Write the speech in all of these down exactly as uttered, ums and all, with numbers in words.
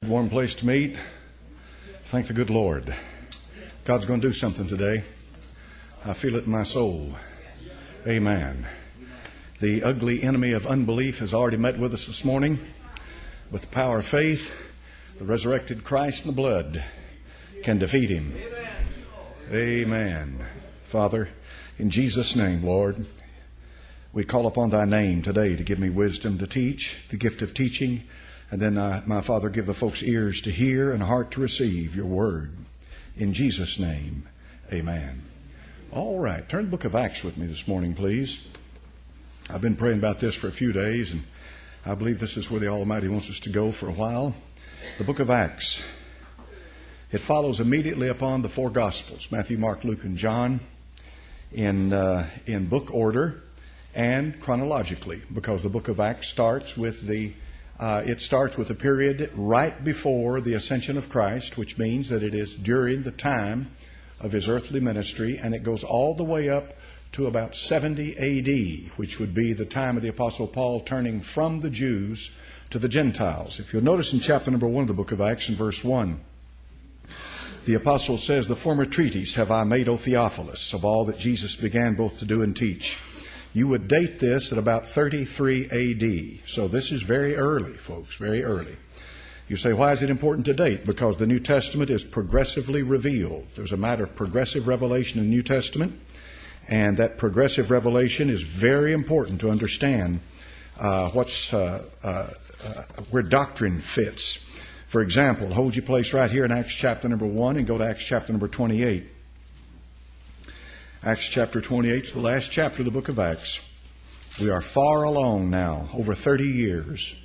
Warm place to meet. Thank the good Lord. God's going to do something today. I feel it in my soul. Amen. The ugly enemy of unbelief has already met with us this morning. With the power of faith, the resurrected Christ and the blood can defeat him. Amen. Father, in Jesus' name, Lord, we call upon thy name today to give me wisdom to teach, the gift of teaching, and then, uh, my Father, give the folks ears to hear and a heart to receive your word. In Jesus' name, amen. All right, turn the book of Acts with me this morning, please. I've been praying about this for a few days, and I believe this is where the Almighty wants us to go for a while. The book of Acts. It follows immediately upon the four Gospels, Matthew, Mark, Luke, and John, in uh, in book order and chronologically, because the book of Acts starts with the uh, it starts with a period right before the ascension of Christ, which means that it is during the time of his earthly ministry, and it goes all the way up to about seventy A D, which would be the time of the Apostle Paul turning from the Jews to the Gentiles. If you'll notice in chapter number one of the book of Acts, in verse one, the apostle says, "The former treatise have I made, O Theophilus, of all that Jesus began both to do and teach." You would date this at about thirty-three A D. So this is very early, folks, very early. You say, why is it important to date? Because the New Testament is progressively revealed. There's a matter of progressive revelation in the New Testament, and that progressive revelation is very important to understand uh, what's uh, uh, uh, where doctrine fits. For example, hold your place right here in Acts chapter number one and go to Acts chapter number twenty-eight. Acts chapter twenty-eight is the last chapter of the book of Acts. We are far along now, over thirty years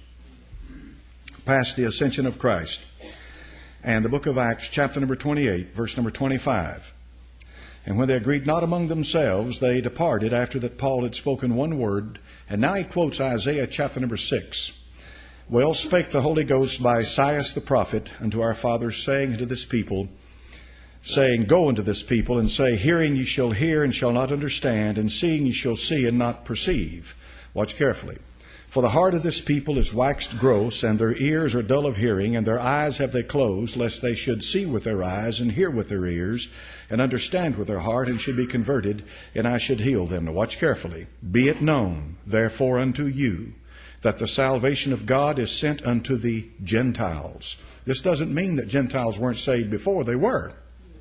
past the ascension of Christ. And the book of Acts, chapter number twenty-eight, verse number twenty-five. "And when they agreed not among themselves, they departed after that Paul had spoken one word." And now he quotes Isaiah chapter number six. "Well spake the Holy Ghost by Esaias the prophet unto our fathers, saying unto this people, saying, Go unto this people, and say, Hearing ye shall hear and shall not understand, and seeing ye shall see and not perceive." Watch carefully. "For the heart of this people is waxed gross, and their ears are dull of hearing, and their eyes have they closed, lest they should see with their eyes, and hear with their ears, and understand with their heart, and should be converted, and I should heal them." Now watch carefully. "Be it known, therefore, unto you, that the salvation of God is sent unto the Gentiles." This doesn't mean that Gentiles weren't saved before. They were.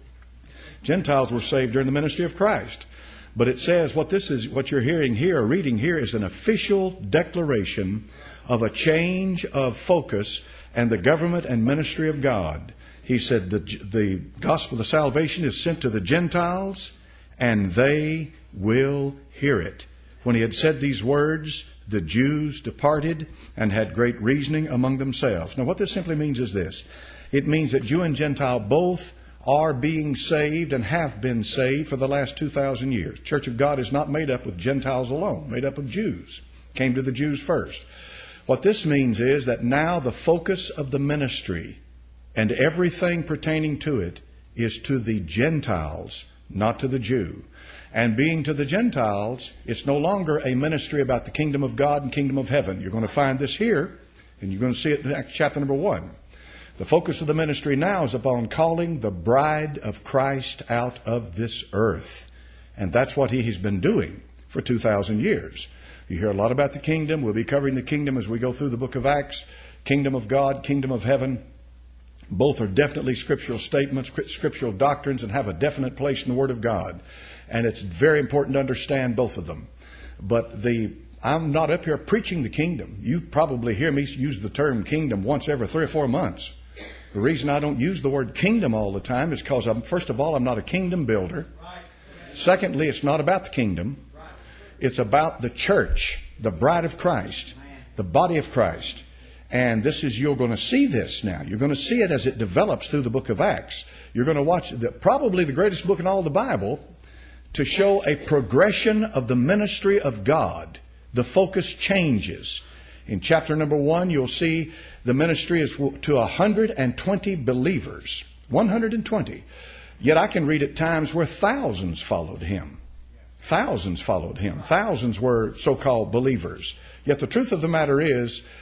Gentiles were saved during the ministry of Christ. But it says what this is, what you're hearing here, or reading here, is an official declaration of a change of focus and the government and ministry of God. He said the, the gospel of salvation is sent to the Gentiles, and they will hear it. When he had said these words, the Jews departed and had great reasoning among themselves. Now what this simply means is this. It means that Jew and Gentile both are being saved and have been saved for the last two thousand years. Church of God is not made up with Gentiles alone, made up of Jews. Came to the Jews first. What this means is that now the focus of the ministry and everything pertaining to it is to the Gentiles, not to the Jew. And being to the Gentiles, it's no longer a ministry about the kingdom of God and kingdom of heaven. You're going to find this here, and you're going to see it in Acts chapter number one. The focus of the ministry now is upon calling the bride of Christ out of this earth. And that's what he has been doing for two thousand years. You hear a lot about the kingdom. We'll be covering the kingdom as we go through the book of Acts. Kingdom of God, kingdom of heaven. Both are definitely scriptural statements, scriptural doctrines, and have a definite place in the Word of God. And it's very important to understand both of them. But the I'm not up here preaching the kingdom. You probably hear me use the term kingdom once every three or four months. The reason I don't use the word kingdom all the time is because, I'm, first of all, I'm not a kingdom builder. Secondly, it's not about the kingdom. It's about the church, the bride of Christ, the body of Christ. And this is, you're going to see this now. You're going to see it as it develops through the book of Acts. You're going to watch the, probably the greatest book in all the Bible to show a progression of the ministry of God. The focus changes. In chapter number one, you'll see the ministry is to one hundred twenty believers. one hundred twenty. Yet I can read at times where thousands followed him. Thousands followed him. Thousands were so-called believers. Yet the truth of the matter is,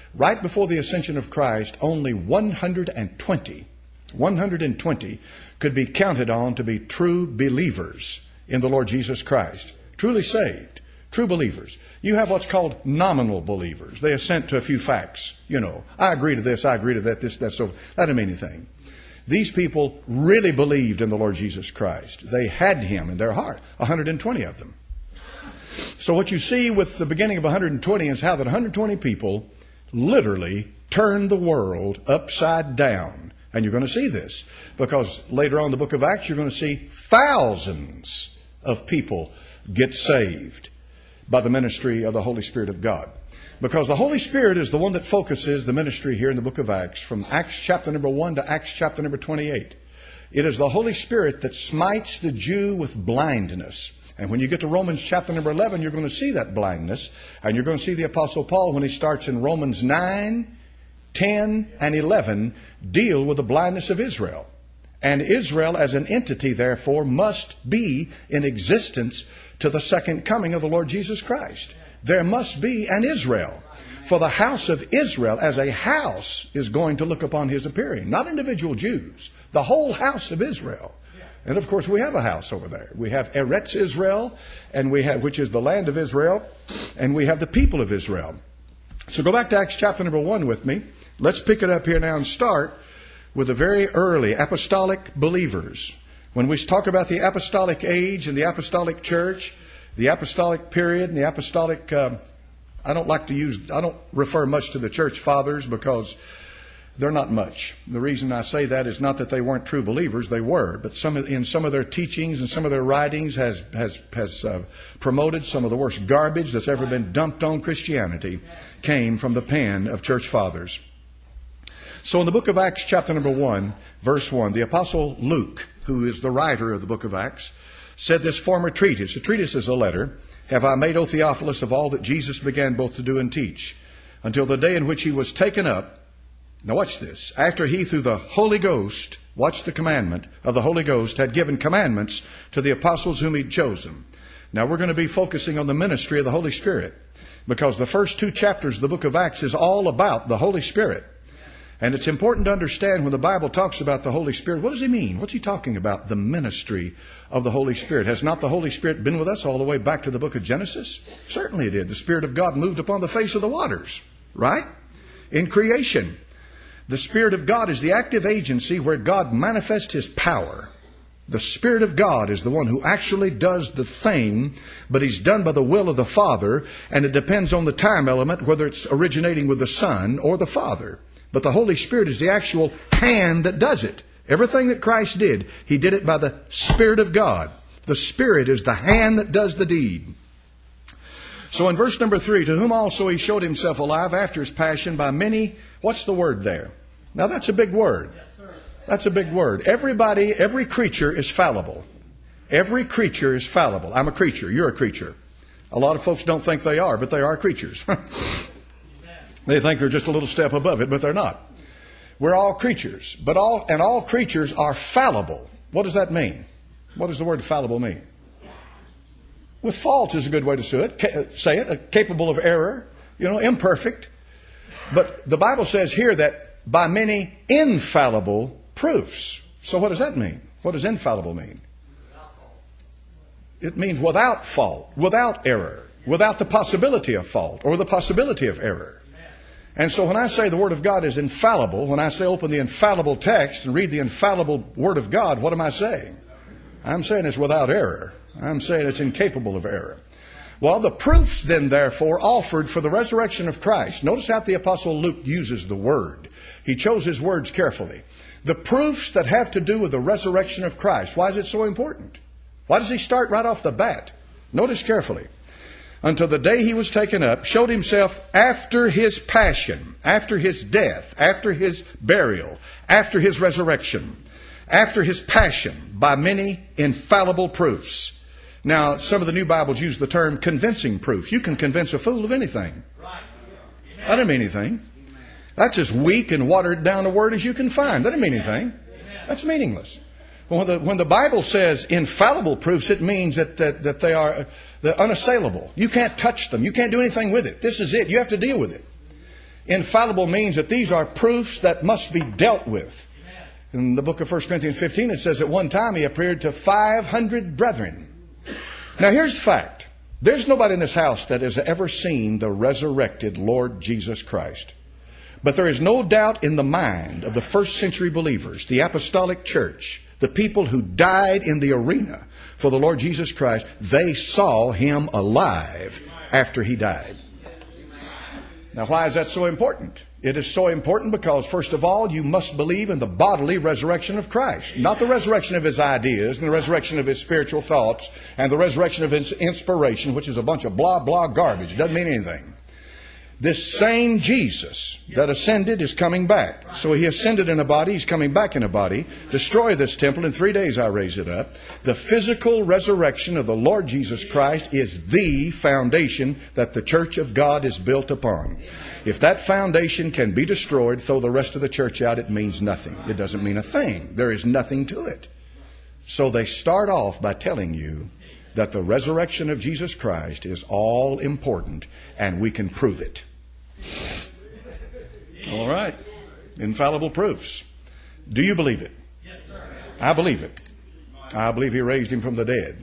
right before the ascension of Christ, only one hundred twenty, one hundred twenty could be counted on to be true believers in the Lord Jesus Christ. Truly saved, true believers. You have what's called nominal believers. They assent to a few facts. You know, I agree to this, I agree to that, this, that, so. That didn't mean anything. These people really believed in the Lord Jesus Christ. They had Him in their heart, one hundred twenty of them. So what you see with the beginning of one hundred twenty is how that one hundred twenty people literally turned the world upside down. And you're going to see this because later on in the book of Acts, you're going to see thousands of people get saved by the ministry of the Holy Spirit of God. Because the Holy Spirit is the one that focuses the ministry here in the book of Acts, from Acts chapter number one to Acts chapter number twenty-eight. It is the Holy Spirit that smites the Jew with blindness. And when you get to Romans chapter number eleven, you're going to see that blindness. And you're going to see the Apostle Paul, when he starts in Romans nine, ten, and eleven, deal with the blindness of Israel. And Israel as an entity, therefore, must be in existence to the second coming of the Lord Jesus Christ. There must be an Israel. For the house of Israel as a house is going to look upon His appearing. Not individual Jews. The whole house of Israel. And of course we have a house over there. We have Eretz Israel, and we have, which is the land of Israel, and we have the people of Israel. So go back to Acts chapter number one with me. Let's pick it up here now and start with the very early apostolic believers. When we talk about the apostolic age and the apostolic church, the apostolic period and the apostolic, uh, I don't like to use, I don't refer much to the church fathers because they're not much. The reason I say that is not that they weren't true believers, they were, but some in some of their teachings and some of their writings has has has uh, promoted some of the worst garbage that's ever been dumped on Christianity came from the pen of church fathers. So in the book of Acts chapter number one, verse one, the Apostle Luke, who is the writer of the book of Acts, said this former treatise, a treatise is a letter, have I made, O Theophilus, of all that Jesus began both to do and teach, until the day in which He was taken up. Now watch this. After He, through the Holy Ghost, watch the commandment of the Holy Ghost, had given commandments to the apostles whom He'd chosen. Now we're going to be focusing on the ministry of the Holy Spirit, because the first two chapters of the book of Acts is all about the Holy Spirit. And it's important to understand when the Bible talks about the Holy Spirit, what does He mean? What's He talking about? The ministry of the Holy Spirit. Has not the Holy Spirit been with us all the way back to the book of Genesis? Certainly it did. The Spirit of God moved upon the face of the waters, right? In creation. The Spirit of God is the active agency where God manifests His power. The Spirit of God is the one who actually does the thing, but He's done by the will of the Father, and it depends on the time element, whether it's originating with the Son or the Father. But the Holy Spirit is the actual hand that does it. Everything that Christ did, He did it by the Spirit of God. The Spirit is the hand that does the deed. So in verse number three, to whom also He showed Himself alive after His passion by many, what's the word there? Now that's a big word. That's a big word. Everybody, every creature is fallible. Every creature is fallible. I'm a creature. You're a creature. A lot of folks don't think they are, but they are creatures. They think they're just a little step above it, but they're not. We're all creatures, but all and all creatures are fallible. What does that mean? What does the word fallible mean? With fault is a good way to say it. Say it. Capable of error. You know, imperfect. But the Bible says here that by many infallible proofs. So what does that mean? What does infallible mean? It means without fault, without error, without the possibility of fault or the possibility of error. And so when I say the Word of God is infallible, when I say open the infallible text and read the infallible Word of God, what am I saying? I'm saying it's without error. I'm saying it's incapable of error. Well, the proofs then, therefore, offered for the resurrection of Christ. Notice how the Apostle Luke uses the word. He chose his words carefully. The proofs that have to do with the resurrection of Christ. Why is it so important? Why does he start right off the bat? Notice carefully. Until the day He was taken up, showed Himself after His passion, after His death, after His burial, after His resurrection, after His passion, by many infallible proofs. Now, some of the new Bibles use the term convincing proofs. You can convince a fool of anything. That doesn't mean anything. That's as weak and watered down a word as you can find. That doesn't mean anything. That's meaningless. When the, when the Bible says infallible proofs, it means that, that, that they are they're unassailable. You can't touch them. You can't do anything with it. This is it. You have to deal with it. Infallible means that these are proofs that must be dealt with. In the book of First Corinthians fifteen, it says at one time he appeared to five hundred brethren. Now here's the fact. There's nobody in this house that has ever seen the resurrected Lord Jesus Christ. But there is no doubt in the mind of the first century believers, the apostolic church, the people who died in the arena for the Lord Jesus Christ, they saw him alive after he died. Now, why is that so important? It is so important because, first of all, you must believe in the bodily resurrection of Christ. Not the resurrection of his ideas and the resurrection of his spiritual thoughts and the resurrection of his inspiration, which is a bunch of blah, blah garbage. It doesn't mean anything. This same Jesus that ascended is coming back. So he ascended in a body, he's coming back in a body. Destroy this temple, in three days I raise it up. The physical resurrection of the Lord Jesus Christ is the foundation that the church of God is built upon. If that foundation can be destroyed, throw the rest of the church out, it means nothing. It doesn't mean a thing. There is nothing to it. So they start off by telling you that the resurrection of Jesus Christ is all important and we can prove it. All right. Infallible proofs. Do you believe it? Yes, sir. I believe it. I believe he raised him from the dead.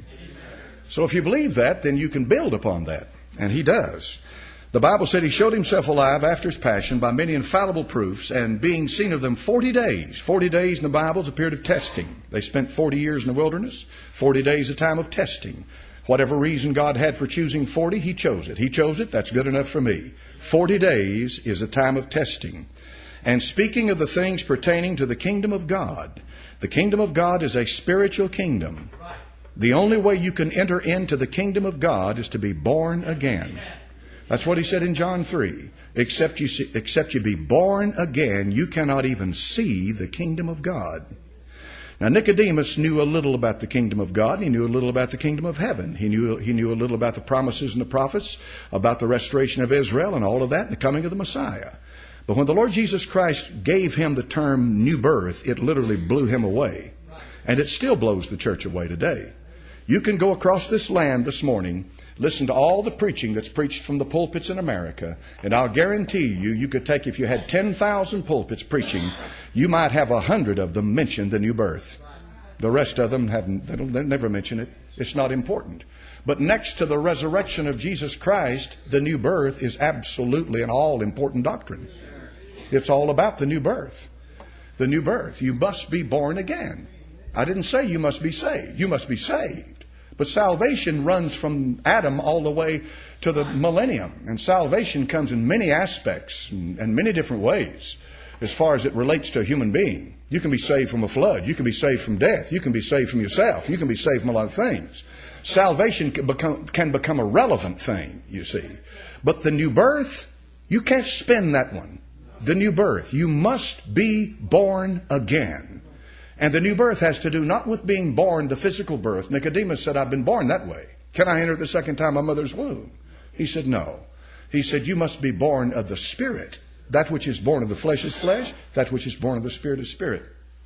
So if you believe that, then you can build upon that. And he does. The Bible said he showed himself alive after his passion by many infallible proofs, and being seen of them forty days. Forty days in the Bible is a period of testing. They spent forty years in the wilderness. Forty days a time of testing. Whatever reason God had for choosing forty, he chose it. He chose it. That's good enough for me. Forty days is a time of testing. And speaking of the things pertaining to the kingdom of God, the kingdom of God is a spiritual kingdom. The only way you can enter into the kingdom of God is to be born again. That's what he said in John three. Except you, see, except you be born again, you cannot even see the kingdom of God. Now, Nicodemus knew a little about the kingdom of God. He knew a little about the kingdom of heaven. He knew, he knew a little about the promises and the prophets, about the restoration of Israel and all of that, and the coming of the Messiah. But when the Lord Jesus Christ gave him the term new birth, it literally blew him away. And it still blows the church away today. You can go across this land this morning, listen to all the preaching that's preached from the pulpits in America, and I'll guarantee you, you could take, if you had ten thousand pulpits preaching, you might have a hundred of them mention the new birth. The rest of them haven't, they don't, they never mention it. It's not important. But next to the resurrection of Jesus Christ, the new birth is absolutely an all-important doctrine. It's all about the new birth. The new birth. You must be born again. I didn't say you must be saved. You must be saved. But salvation runs from Adam all the way to the millennium. And salvation comes in many aspects and, and many different ways as far as it relates to a human being. You can be saved from a flood. You can be saved from death. You can be saved from yourself. You can be saved from a lot of things. Salvation can become, can become a relevant thing, you see. But the new birth, you can't spin that one. The new birth. You must be born again. And the new birth has to do not with being born, the physical birth. Nicodemus said, I've been born that way. Can I enter the second time my mother's womb? He said, no. He said, you must be born of the Spirit. That which is born of the flesh is flesh. That which is born of the Spirit is spirit.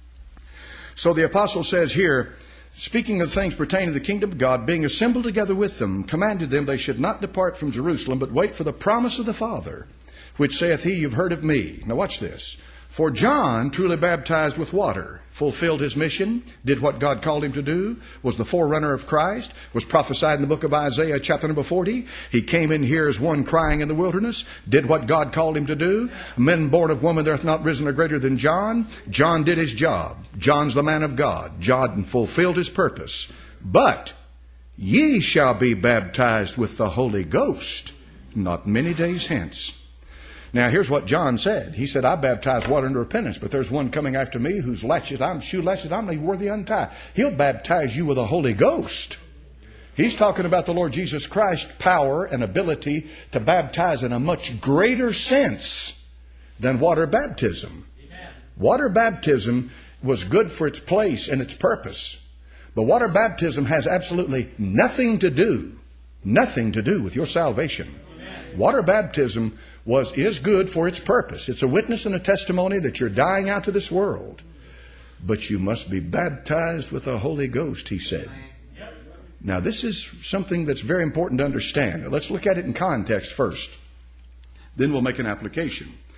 So the apostle says here, speaking of things pertaining to the kingdom of God, being assembled together with them, commanded them they should not depart from Jerusalem, but wait for the promise of the Father, which saith he, you've heard of me. Now watch this. For John truly baptized with water, fulfilled his mission, did what God called him to do, was the forerunner of Christ, was prophesied in the book of Isaiah chapter number forty. He came in here as one crying in the wilderness, did what God called him to do. Men born of woman, there hath not risen a greater than John. John did his job. John's the man of God. John fulfilled his purpose. But ye shall be baptized with the Holy Ghost not many days hence. Now, here's what John said. He said, I baptize water unto repentance, but there's one coming after me whose latchet I'm, shoe latchet I'm not worthy to untie. He'll baptize you with the Holy Ghost. He's talking about the Lord Jesus Christ's power and ability to baptize in a much greater sense than water baptism. Amen. Water baptism was good for its place and its purpose. But water baptism has absolutely nothing to do, nothing to do with your salvation. Amen. Water baptism was is good for its purpose. It's a witness and a testimony that you're dying out to this world. But you must be baptized with the Holy Ghost, he said. Now, this is something that's very important to understand. Let's look at it in context first. Then we'll make an application.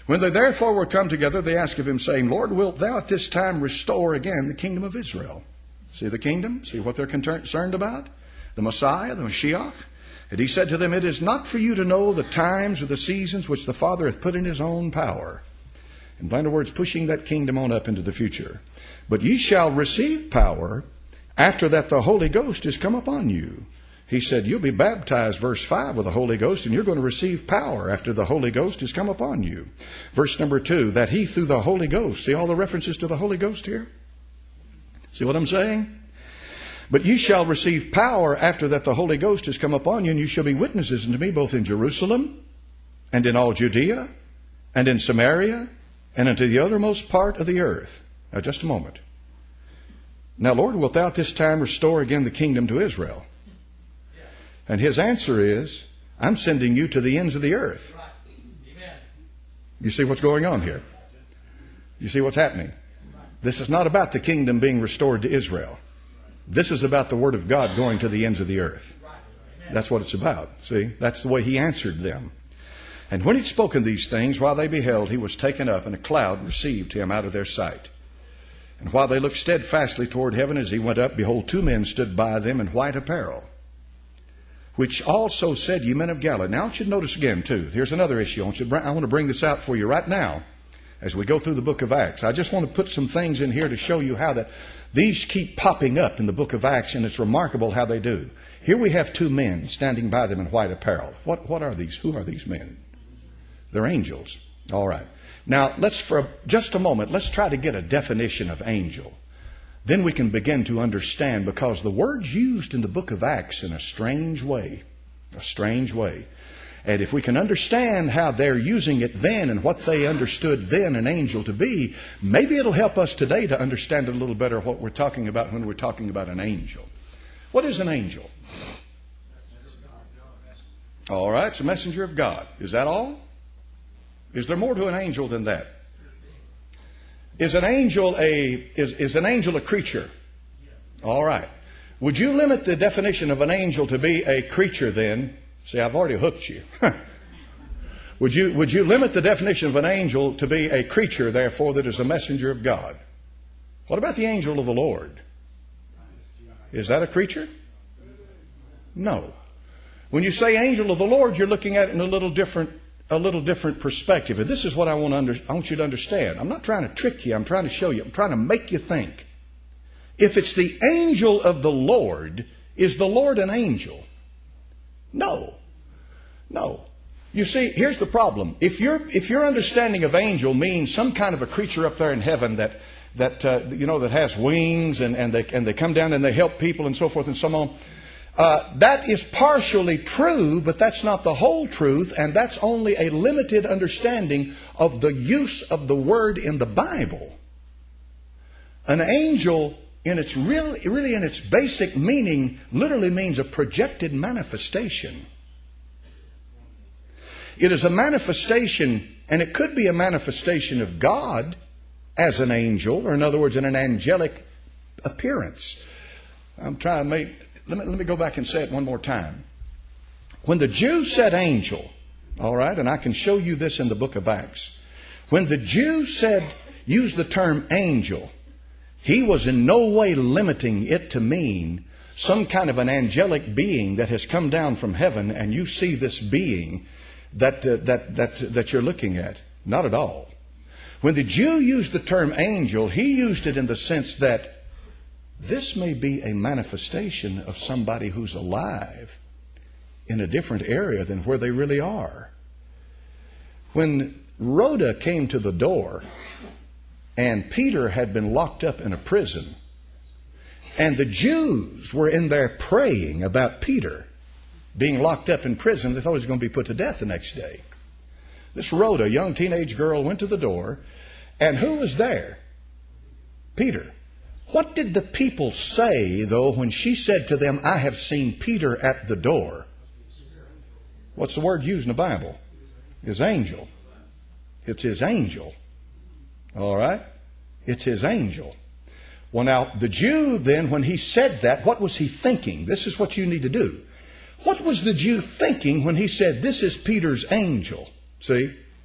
When they therefore were come together, they asked of him, saying, Lord, wilt thou at this time restore again the kingdom of Israel? See the kingdom? See what they're concerned about? The Messiah, the Mashiach? And he said to them, It is not for you to know the times or the seasons which the Father hath put in his own power. In plain words, pushing that kingdom on up into the future. But ye shall receive power after that the Holy Ghost is come upon you. He said, you'll be baptized, verse five, with the Holy Ghost, and you're going to receive power after the Holy Ghost has come upon you. Verse number two, that he through the Holy Ghost, see all the references to the Holy Ghost here? See what I'm saying? But ye shall receive power after that the Holy Ghost has come upon you, and you shall be witnesses unto me both in Jerusalem and in all Judea and in Samaria and unto the uttermost part of the earth. Now just a moment. Now, Lord, wilt thou at this time restore again the kingdom to Israel? And his answer is, I'm sending you to the ends of the earth. You see what's going on here? You see what's happening? This is not about the kingdom being restored to Israel. This is about the Word of God going to the ends of the earth. That's what it's about. See, that's the way he answered them. And when he'd spoken these things, while they beheld, he was taken up, and a cloud received him out of their sight. And while they looked steadfastly toward heaven as he went up, behold, two men stood by them in white apparel, which also said, Ye men of Galilee. Now I want you to notice again, too. Here's another issue. I want, you to bring, I want to bring this out for you right now as we go through the book of Acts. I just want to put some things in here to show you how that these keep popping up in the book of Acts, and it's remarkable how they do. Here we have two men standing by them in white apparel. What, what are these? Who are these men? They're angels. All right. Now, let's, for just a moment, let's try to get a definition of angel. Then we can begin to understand, because the word's used in the book of Acts in a strange way. A strange way. And if we can understand how they're using it then and what they understood then an angel to be, maybe it'll help us today to understand a little better what we're talking about when we're talking about an angel. What is an angel? All right, it's a messenger of God. Is that all? Is there more to an angel than that? Is an angel a is, is an angel a creature? All right. Would you limit the definition of an angel to be a creature then? See, I've already hooked you. Would you would you limit the definition of an angel to be a creature, therefore, that is a messenger of God? What about the angel of the Lord? Is that a creature? No. When you say angel of the Lord, you're looking at it in a little different a little different perspective. And this is what I want to under, I want you to understand. I'm not trying to trick you. I'm trying to show you. I'm trying to make you think. If it's the angel of the Lord, is the Lord an angel? No. No. You see, here's the problem. If your if your understanding of angel means some kind of a creature up there in heaven that that uh, you know that has wings and and they and they come down and they help people and so forth and so on. Uh, that is partially true, but that's not the whole truth, and that's only a limited understanding of the use of the word in the Bible. An angel, in its real, really in its basic meaning, literally means a projected manifestation. It is a manifestation, and it could be a manifestation of God as an angel, or in other words, in an angelic appearance. I'm trying to make... Let me, let me go back and say it one more time. When the Jews said angel, all right, and I can show you this in the book of Acts. When the Jews said, used the term angel, he was in no way limiting it to mean some kind of an angelic being that has come down from heaven, and you see this being that uh, that that that you're looking at. Not at all. When the Jew used the term angel, he used it in the sense that this may be a manifestation of somebody who's alive in a different area than where they really are. When Rhoda came to the door and Peter had been locked up in a prison, and the Jews were in there praying about Peter being locked up in prison, they thought he was going to be put to death the next day. This Rhoda, a young teenage girl, went to the door, and who was there? Peter. What did the people say, though, when she said to them, I have seen Peter at the door? What's the word used in the Bible? His angel. It's his angel. All right? It's his angel. Well, now, the Jew then, when he said that, what was he thinking? This is what you need to do. What was the Jew thinking when he said, this is Peter's angel? See?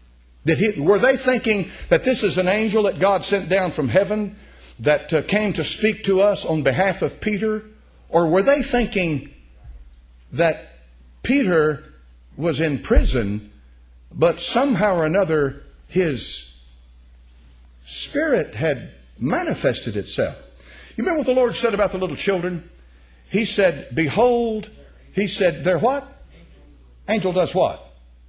Did he, were they thinking that this is an angel that God sent down from heaven that uh, came to speak to us on behalf of Peter? Or were they thinking that Peter was in prison, but somehow or another his spirit had manifested itself? You remember what the Lord said about the little children? He said, behold, he said, they're what? Angel does what?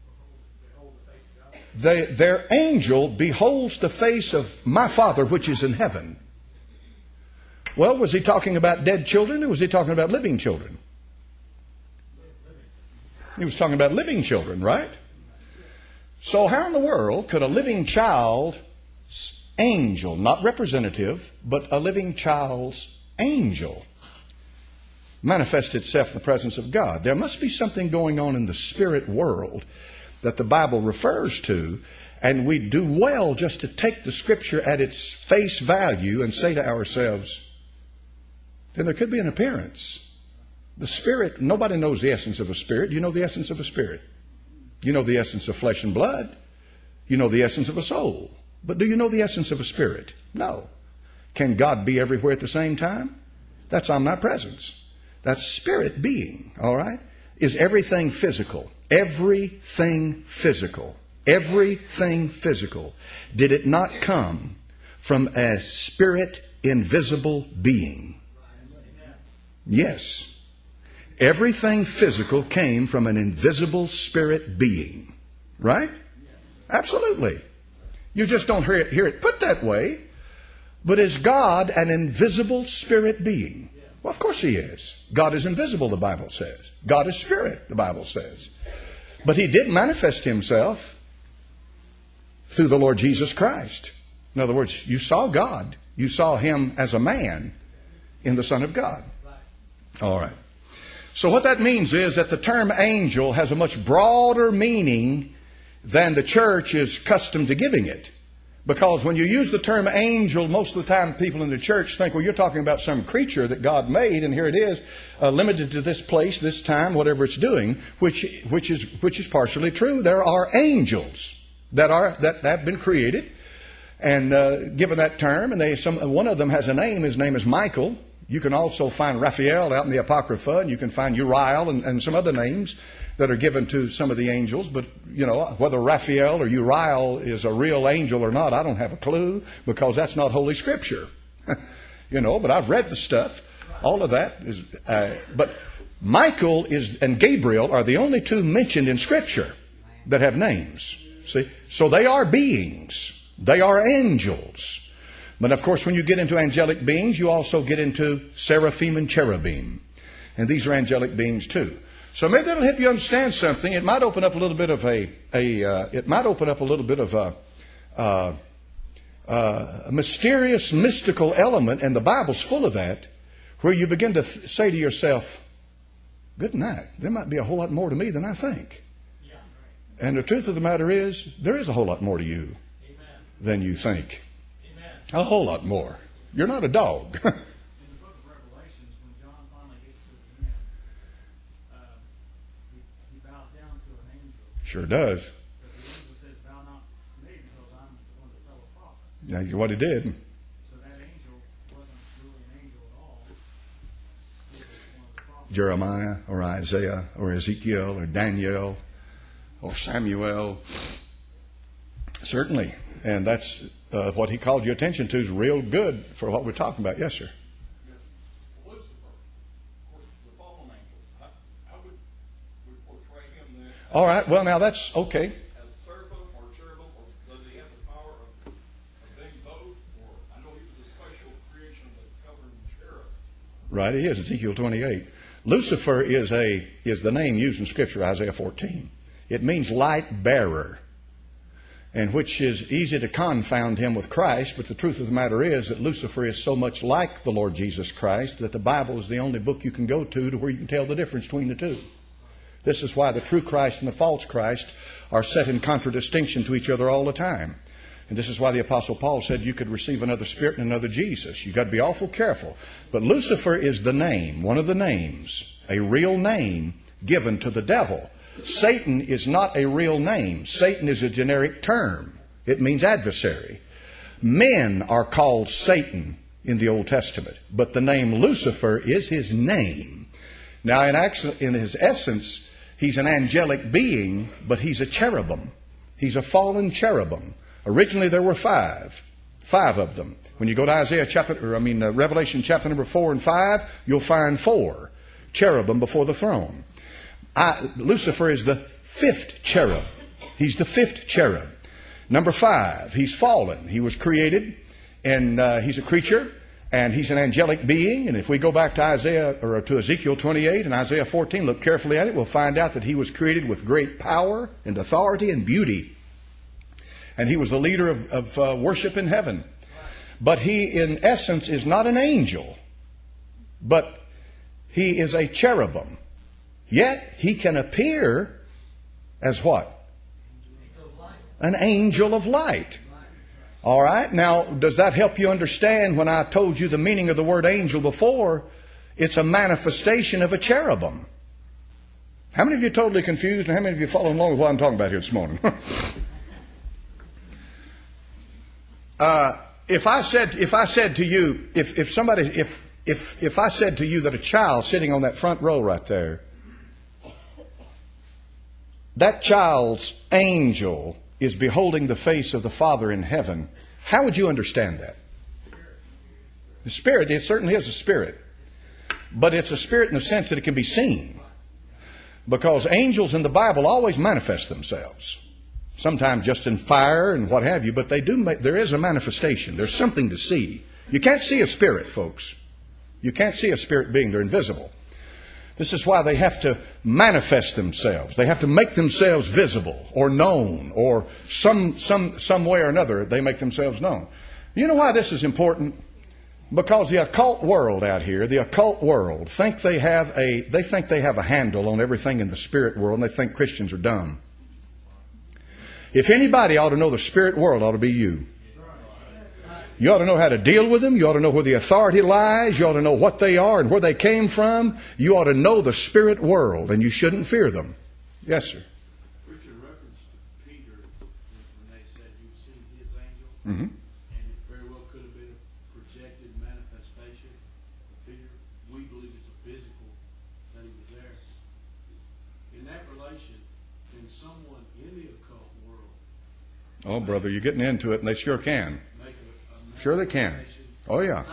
They, their angel beholds the face of my Father which is in heaven. Well, was he talking about dead children or was he talking about living children? He was talking about living children, right? So how in the world could a living child's angel, not representative, but a living child's angel, manifest itself in the presence of God? There must be something going on in the spirit world that the Bible refers to, and we do well just to take the Scripture at its face value and say to ourselves, then there could be an appearance. The Spirit, nobody knows the essence of a spirit. You know the essence of a spirit. You know the essence of flesh and blood. You know the essence of a soul. But do you know the essence of a spirit? No. Can God be everywhere at the same time? That's omnipresence. That's spirit being, all right? Is everything physical? Everything physical. Everything physical. Did it not come from a spirit invisible being? Yes. Everything physical came from an invisible spirit being. Right? Absolutely. You just don't hear it, hear it put that way. But is God an invisible spirit being? Well, of course He is. God is invisible, the Bible says. God is spirit, the Bible says. But He did manifest Himself through the Lord Jesus Christ. In other words, you saw God. You saw Him as a man in the Son of God. All right. So what that means is that the term angel has a much broader meaning than the church is accustomed to giving it. Because when you use the term angel, most of the time people in the church think, well, you're talking about some creature that God made, and here it is, uh, limited to this place, this time, whatever it's doing, which which is which is partially true. There are angels that are that have been created and uh, given that term, and they some one of them has a name. His name is Michael. You can also find Raphael out in the Apocrypha, and you can find Uriel and, and some other names that are given to some of the angels. But, you know, whether Raphael or Uriel is a real angel or not, I don't have a clue, because that's not Holy Scripture. You know, but I've read the stuff. All of that is... Uh, but Michael is and Gabriel are the only two mentioned in Scripture that have names. See? So they are beings. They are angels. But of course, when you get into angelic beings, you also get into seraphim and cherubim. And these are angelic beings too. So maybe that'll help you understand something. It might open up a little bit of a, a uh, it might open up a little bit of a, uh, uh, a mysterious, mystical element, and the Bible's full of that, where you begin to th- say to yourself, good night, there might be a whole lot more to me than I think. Yeah, right. And the truth of the matter is, there is a whole lot more to you Amen. Than you think. Amen. A whole lot more. You're not a dog. Sure does. That's what he did. So that angel wasn't really an angel at all. Jeremiah or Isaiah or Ezekiel or Daniel or Samuel. Certainly. And that's uh, what he called your attention to is real good for what we're talking about. Yes, sir. All right. Well, now that's okay. As serpent or cherubim, or does he have the power of, of being both? Or I know he was a special creation that covered cherub. Right, he is. Ezekiel twenty-eight. Lucifer is a is the name used in Scripture, Isaiah fourteen. It means light bearer, and which is easy to confound him with Christ. But the truth of the matter is that Lucifer is so much like the Lord Jesus Christ that the Bible is the only book you can go to to where you can tell the difference between the two. This is why the true Christ and the false Christ are set in contradistinction to each other all the time. And this is why the Apostle Paul said you could receive another spirit and another Jesus. You've got to be awful careful. But Lucifer is the name, one of the names, a real name given to the devil. Satan is not a real name. Satan is a generic term. It means adversary. Men are called Satan in the Old Testament, but the name Lucifer is his name. Now, in, in his essence, he's an angelic being, but he's a cherubim. He's a fallen cherubim. Originally, there were five. Five of them. When you go to Isaiah chapter, or I mean uh, Revelation chapter number four and five, you'll find four cherubim before the throne. I, Lucifer is the fifth cherub. He's the fifth cherub. Number five, he's fallen. He was created, and uh, he's a creature, and he's an angelic being. And if we go back to Isaiah or to Ezekiel twenty-eight and Isaiah fourteen, look carefully at it, we'll find out that he was created with great power and authority and beauty. And he was the leader of, of uh, worship in heaven. But he, in essence, is not an angel, but he is a cherubim. Yet he can appear as what? An angel of light. All right. Now, does that help you understand when I told you the meaning of the word angel before? It's a manifestation of a cherubim. How many of you are totally confused, and how many of you are following along with what I'm talking about here this morning? uh, if I said, if I said to you, if if somebody, if if if I said to you that a child sitting on that front row right there, that child's angel is beholding the face of the Father in heaven, how would you understand that? The spirit, it certainly is a spirit. But it's a spirit in the sense that it can be seen. Because angels in the Bible always manifest themselves. Sometimes just in fire and what have you, but they do make, there is a manifestation. There's something to see. You can't see a spirit, folks. You can't see a spirit being. They're invisible. This is why they have to manifest themselves. They have to make themselves visible or known, or some some some way or another they make themselves known. You know why this is important? Because the occult world out here, the occult world, think they have a they think they have a handle on everything in the spirit world, and they think Christians are dumb. If anybody ought to know the spirit world, ought to be you. You ought to know how to deal with them. You ought to know where the authority lies. You ought to know what they are and where they came from. You ought to know the spirit world, and you shouldn't fear them. Yes, sir. Richard referenced to Peter when they said you've seen his angel, Mm-hmm. and it very well could have been a projected manifestation of Peter. We believe it's a physical that he was there. In that relation, can someone in the occult world? Oh, brother, you're getting into it, and they sure can. Sure they can. Oh, yeah.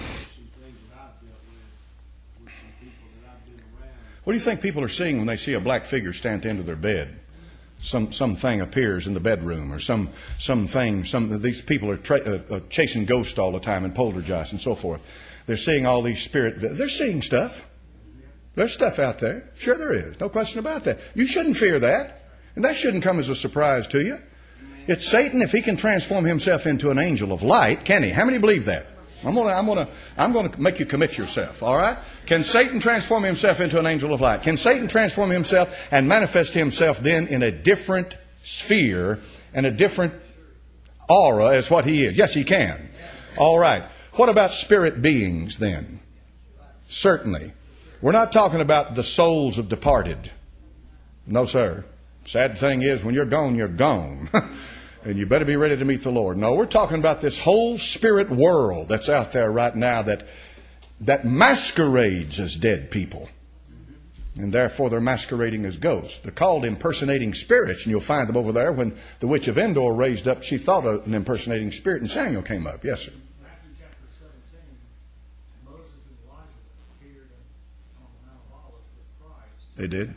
What do you think people are seeing when they see a black figure stand at the end of their bed? Some something appears in the bedroom, or some something. Some these people are tra- uh, uh, chasing ghosts all the time and poltergeists and so forth. They're seeing all these spirit. They're seeing stuff. There's stuff out there. Sure, there is. No question about that. You shouldn't fear that, and that shouldn't come as a surprise to you. It's Satan. If he can transform himself into an angel of light, can he? How many believe that? I'm gonna, I'm gonna, I'm gonna make you commit yourself. All right? Can Satan transform himself into an angel of light? Can Satan transform himself and manifest himself then in a different sphere and a different aura as what he is? Yes, he can. All right. What about spirit beings then? Certainly. We're not talking about the souls of departed. No, sir. Sad thing is, when you're gone, you're gone. And you better be ready to meet the Lord. No, we're talking about this whole spirit world that's out there right now that that masquerades as dead people. And therefore they're masquerading as ghosts. They're called impersonating spirits, and you'll find them over there. When the witch of Endor raised up, she thought of an impersonating spirit, and Samuel came up. Yes, sir. Matthew chapter seventeen, Moses and Elijah appeared on the Mount of Olives with Christ. They did.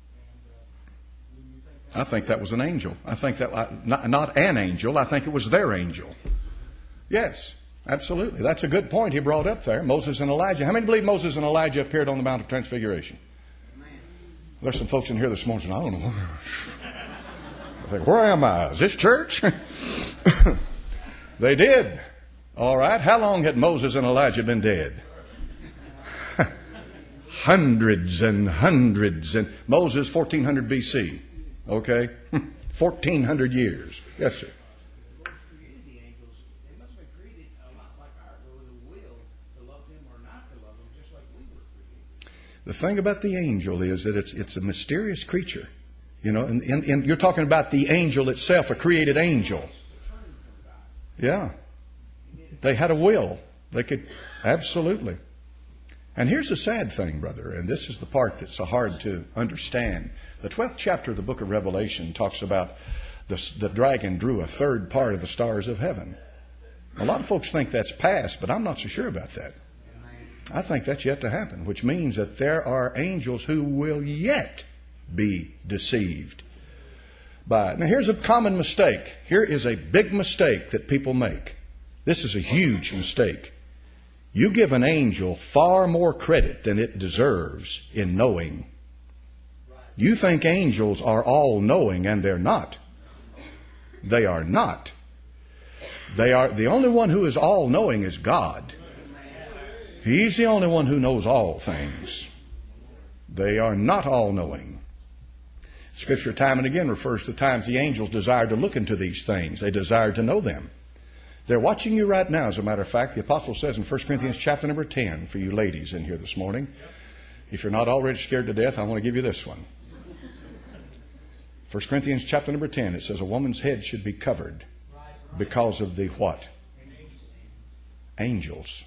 I think that was an angel. I think that, not, not an angel, I think it was their angel. Yes, absolutely. That's a good point he brought up there. Moses and Elijah. How many believe Moses and Elijah appeared on the Mount of Transfiguration? There's some folks in here this morning saying, I don't know. I think, where am I? Is this church? They did. All right. How long had Moses and Elijah been dead? Hundreds and hundreds. And Moses, fourteen hundred B C. Okay? fourteen hundred years. Yes, sir. The Lord created the angels. They must have been created a lot like our with a will to love him or not to love him, just like we were created. The thing about the angel is that it's it's a mysterious creature. You know, and, and, and you're talking about the angel itself, a created angel. Yeah. They had a will. They could, absolutely. And here's the sad thing, brother, and this is the part that's so hard to understand. The twelfth chapter of the book of Revelation talks about the, the dragon drew a third part of the stars of heaven. A lot of folks think that's past, but I'm not so sure about that. I think that's yet to happen, which means that there are angels who will yet be deceived by it. Now, here's a common mistake. Here is a big mistake that people make. This is a huge mistake. You give an angel far more credit than it deserves in knowing. You think angels are all knowing, and they're not. They are not. They are the only one who is all knowing is God. He's the only one who knows all things. They are not all knowing. Scripture time and again refers to times the angels desired to look into these things. They desired to know them. They're watching you right now, as a matter of fact. The apostle says in First Corinthians chapter number ten, for you ladies in here this morning, if you're not already scared to death, I want to give you this one. First Corinthians chapter number ten, it says a woman's head should be covered because of the what? Angels.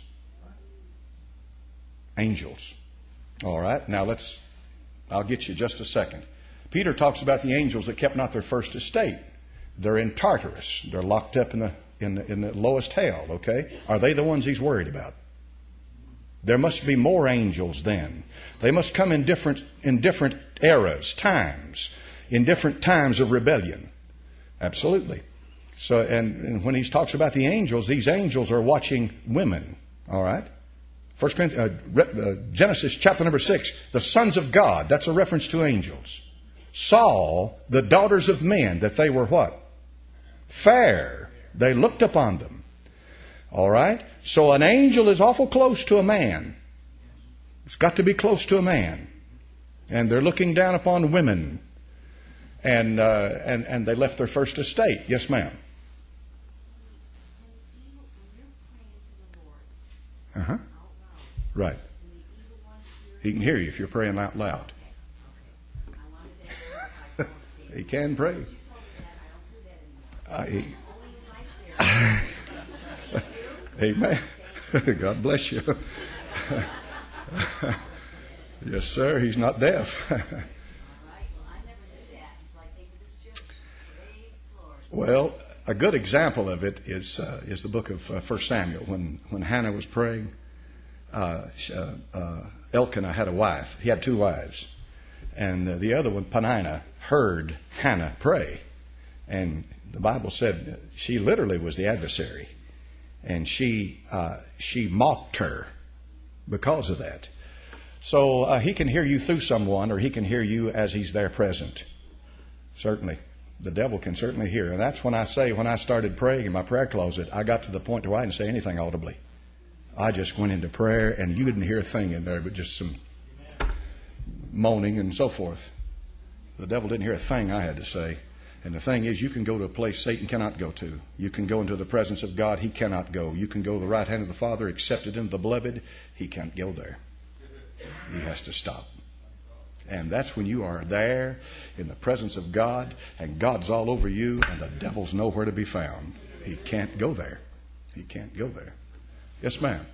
Angels. All right, now let's, I'll get you just a second. Peter talks about the angels that kept not their first estate. They're in Tartarus. They're locked up in the in the, in the lowest hell, okay? Are they the ones he's worried about? There must be more angels then. They must come in different in different eras, times, in different times of rebellion. Absolutely. So, and, and when he talks about the angels, these angels are watching women, all right? First Corinthians, uh, uh, Genesis chapter number six, the sons of God, that's a reference to angels, saw the daughters of men, that they were what? Fair. They looked upon them. All right? So an angel is awful close to a man. It's got to be close to a man. And they're looking down upon women. And, uh, and, and they left their first estate. Yes, ma'am. Uh-huh. Right. He can hear you if you're praying out loud. He can pray. Uh, he, Amen. God bless you. Yes, sir. He's not deaf. Well, a good example of it is uh, is the book of uh, First Samuel. When when Hannah was praying, uh, uh, uh, Elkanah had a wife. He had two wives, and uh, the other one, Peninnah, heard Hannah pray, and the Bible said she literally was the adversary, and she uh, she mocked her because of that. So uh, he can hear you through someone, or he can hear you as he's there present. Certainly. The devil can certainly hear. And that's when I say, when I started praying in my prayer closet, I got to the point where I didn't say anything audibly. I just went into prayer, and you didn't hear a thing in there but just some moaning and so forth. The devil didn't hear a thing I had to say. And the thing is, you can go to a place Satan cannot go to. You can go into the presence of God. He cannot go. You can go to the right hand of the Father, accepted in the beloved. He can't go there. He has to stop. And that's when you are there in the presence of God, and God's all over you, and the devil's nowhere to be found. He can't go there. He can't go there. Yes, ma'am.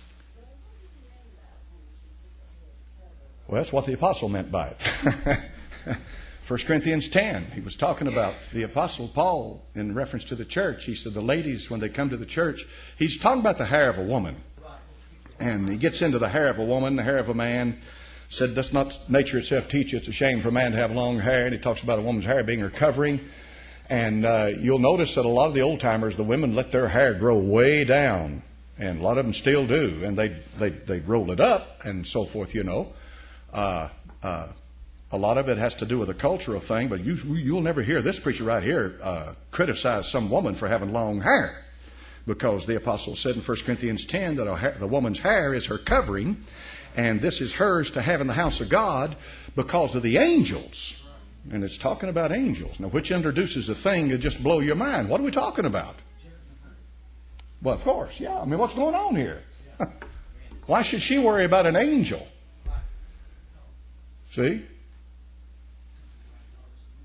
Well, that's what the apostle meant by it. First Corinthians ten, he was talking about the apostle Paul in reference to the church. He said the ladies, when they come to the church, he's talking about the hair of a woman. And he gets into the hair of a woman, the hair of a man. Said, does not nature itself teach you it's a shame for a man to have long hair? And he talks about a woman's hair being her covering. And uh, you'll notice that a lot of the old timers, the women let their hair grow way down. And a lot of them still do. And they they, they roll it up and so forth, you know. Uh, uh, a lot of it has to do with a cultural thing. But you, you'll never hear this preacher right here uh, criticize some woman for having long hair. Because the apostle said in First Corinthians ten that a hair, the woman's hair is her covering. And this is hers to have in the house of God because of the angels. And it's talking about angels. Now, which introduces a thing that just blow your mind. What are we talking about? Well, of course, yeah. I mean, what's going on here? Why should she worry about an angel? See?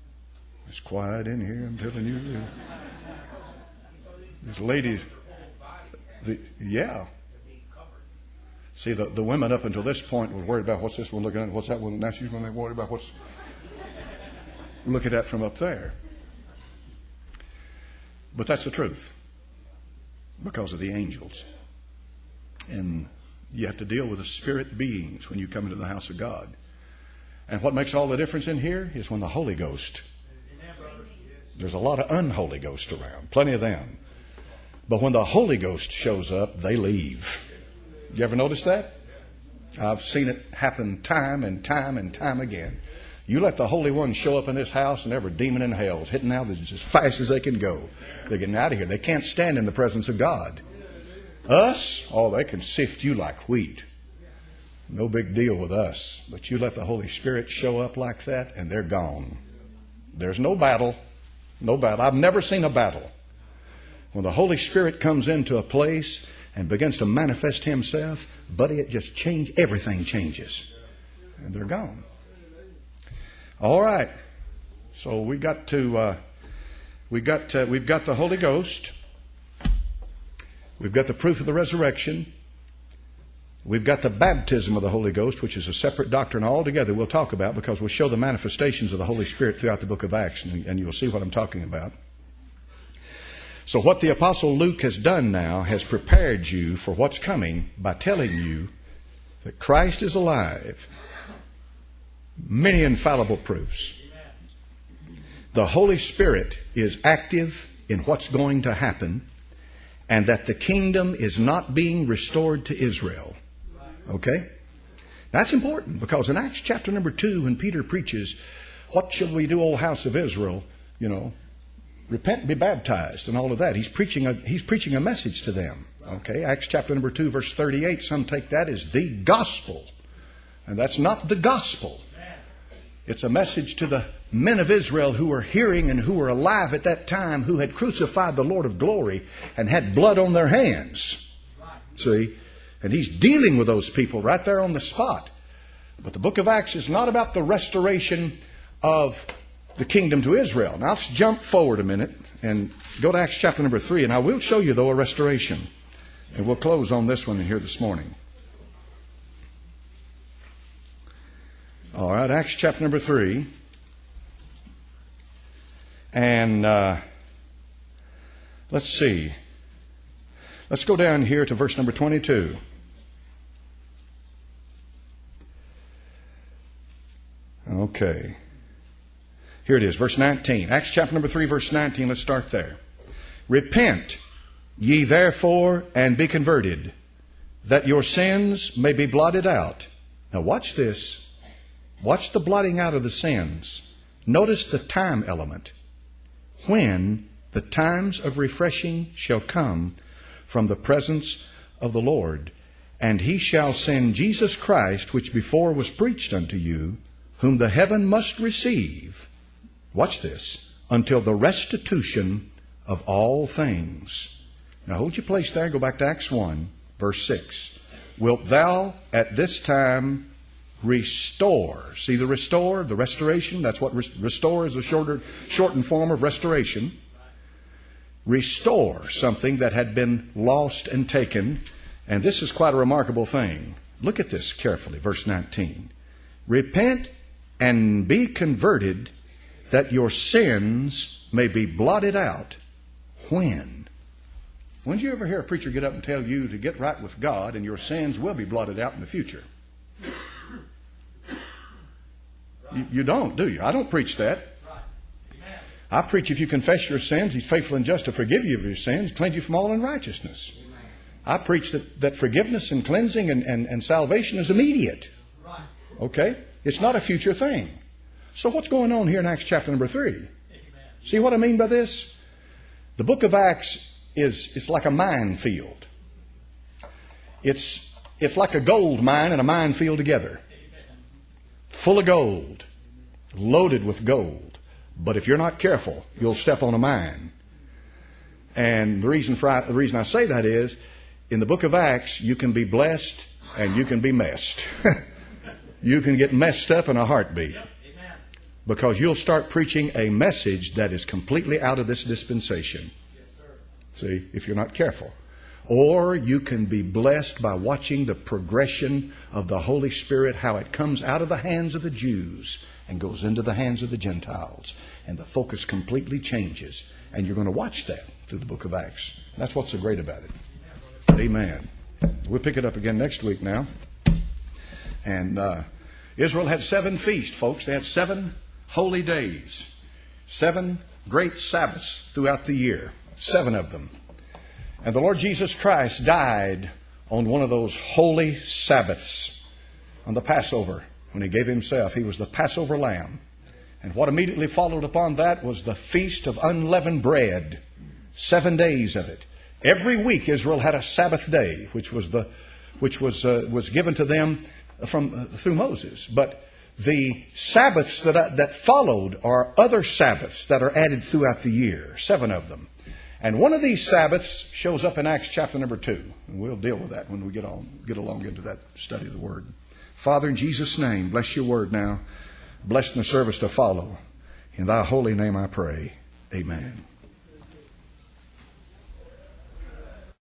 It's quiet in here, I'm telling you. This lady, the, yeah. See, the, the women up until this point were worried about what's this one looking at, what's that one. Now she's going to be worried about what's looking at from up there. But that's the truth because of the angels. And you have to deal with the spirit beings when you come into the house of God. And what makes all the difference in here is when the Holy Ghost, there's a lot of unholy ghosts around, plenty of them. But when the Holy Ghost shows up, they leave. You ever notice that? I've seen it happen time and time and time again. You let the Holy One show up in this house and every demon in hell is hitting out as fast as they can go. They're getting out of here. They can't stand in the presence of God. Us, oh, they can sift you like wheat. No big deal with us. But you let the Holy Spirit show up like that and they're gone. There's no battle. No battle. I've never seen a battle. When the Holy Spirit comes into a place and begins to manifest Himself, buddy, it just changes. Everything changes. And they're gone. All right. So we got to, uh, we got, uh, we've got the Holy Ghost. We've got the proof of the resurrection. We've got the baptism of the Holy Ghost, which is a separate doctrine altogether we'll talk about because we'll show the manifestations of the Holy Spirit throughout the book of Acts, and, and you'll see what I'm talking about. So what the Apostle Luke has done now has prepared you for what's coming by telling you that Christ is alive. Many infallible proofs. The Holy Spirit is active in what's going to happen, and that the kingdom is not being restored to Israel. Okay? That's important because in Acts chapter number two, when Peter preaches, what shall we do, O house of Israel? You know, repent and be baptized and all of that. He's preaching a, he's preaching a message to them. Okay? Acts chapter number two, verse thirty-eight, some take that as the gospel. And that's not the gospel. It's a message to the men of Israel who were hearing and who were alive at that time, who had crucified the Lord of glory and had blood on their hands. See? And he's dealing with those people right there on the spot. But the book of Acts is not about the restoration of the kingdom to Israel. Now let's jump forward a minute and go to Acts chapter number three. And I will show you, though, a restoration. And we'll close on this one here this morning. All right, Acts chapter number three. And uh, let's see. Let's go down here to verse number twenty-two. Okay. Here it is, verse nineteen. Acts chapter number three, verse nineteen. Let's start there. Repent ye therefore and be converted, that your sins may be blotted out. Now watch this. Watch the blotting out of the sins. Notice the time element. When the times of refreshing shall come from the presence of the Lord, and He shall send Jesus Christ, which before was preached unto you, whom the heaven must receive. Watch this. Until the restitution of all things. Now hold your place there. Go back to Acts one, verse six. Wilt thou at this time restore? See the restore, the restoration? That's what restore is, a shorter, shortened form of restoration. Restore something that had been lost and taken. And this is quite a remarkable thing. Look at this carefully, verse nineteen. Repent and be converted, that your sins may be blotted out. When? When did you ever hear a preacher get up and tell you to get right with God and your sins will be blotted out in the future? You, you don't, do you? I don't preach that. I preach if you confess your sins, He's faithful and just to forgive you of your sins, cleanse you from all unrighteousness. I preach that, that forgiveness and cleansing and, and, and salvation is immediate. Okay? It's not a future thing. So what's going on here in Acts chapter number three? See what I mean by this? The book of Acts is it's like a minefield. It's, it's like a gold mine and a minefield together. Full of gold. Loaded with gold. But if you're not careful, you'll step on a mine. And the reason for I, the reason I say that is, in the book of Acts, you can be blessed and you can be messed. You can get messed up in a heartbeat. because you'll start preaching a message that is completely out of this dispensation. Yes, sir. See, if you're not careful. Or you can be blessed by watching the progression of the Holy Spirit, how it comes out of the hands of the Jews and goes into the hands of the Gentiles. And the focus completely changes. And you're going to watch that through the book of Acts. That's what's so great about it. Amen. We'll pick it up again next week now. And uh, Israel had seven feasts, folks. They had seven holy days. Seven great Sabbaths throughout the year. Seven of them. And the Lord Jesus Christ died on one of those holy Sabbaths, on the Passover, when He gave Himself. He was the Passover lamb. And what immediately followed upon that was the Feast of Unleavened Bread. Seven days of it. Every week Israel had a Sabbath day, which was the which was uh, was given to them from uh, through Moses. But the Sabbaths that uh, that followed are other Sabbaths that are added throughout the year. Seven of them. And one of these Sabbaths shows up in Acts chapter number two. And we'll deal with that when we get on, get along into that study of the Word. Father, in Jesus' name, bless your Word now. Bless the service to follow. In thy holy name I pray. Amen.